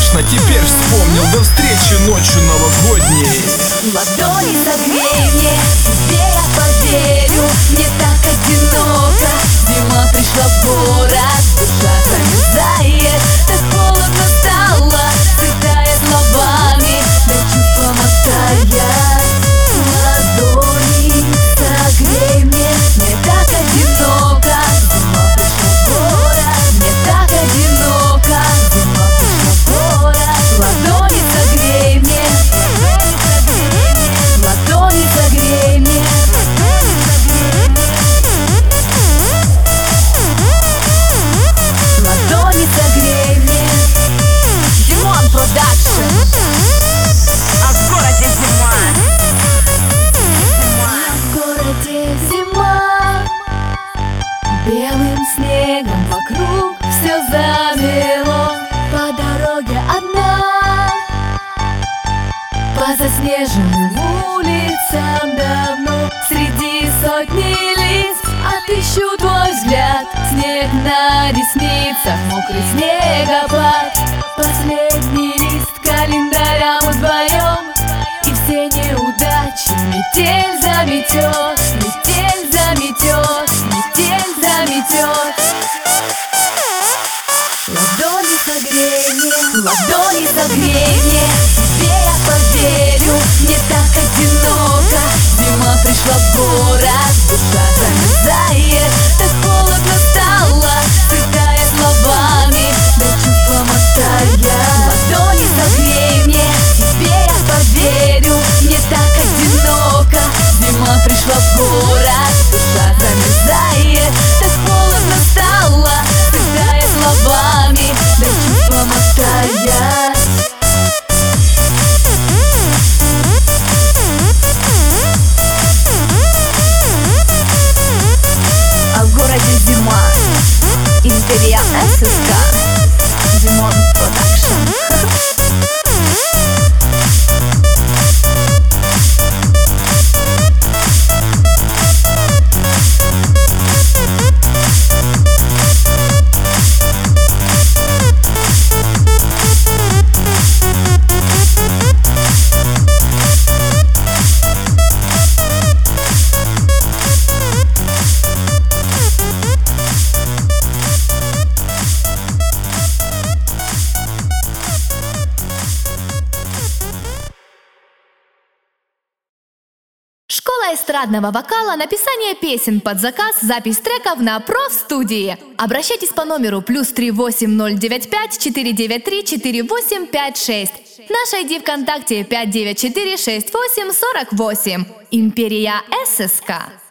конечно, теперь вспомнил. До встречи ночью новогодней. Ладони согрей мне, тебе я поверю. Мне так одиноко, зима пришла в город, душа замерзает, так холодно стало, сытая словами, да чувством оттаять. Ладони согрей мне, мне так одиноко, зима пришла в город, мне так одиноко, зима пришла в город. Ладони согрей мне, ладони согрей мне. Ладони согрей мне. Димон Продакшн. А в городе зима. В городе зима. Белым снегом вокруг все замело. По дороге одна, по заснеженным улицам давно, среди сотни лиц отыщу твой взгляд. Снег на ресницах, мокрый снегопад, последний лист календаря мы вдвоем, и все неудачи метель заметет, метель заметет, метель заметет. Ладони согрей мне, ладони согрей мне, тебе я поверю. Мне так одиноко, зима пришла в город, душа замерзает, так холодно стало, сытая словами, да чувством оттаять. Ладони согрей мне, тебе я поверю. Мне так одиноко, зима пришла в город, душа замерзает, так холодно стало, сытая словами, да чувством оттаять. А в городе зима. Империя ССК. Димон Продакшн. Школа эстрадного вокала, написание песен под заказ, запись треков на профстудии. Обращайтесь по номеру +38 095 493 4856. Наш ID ВКонтакте 594 68 48. Империя ССК.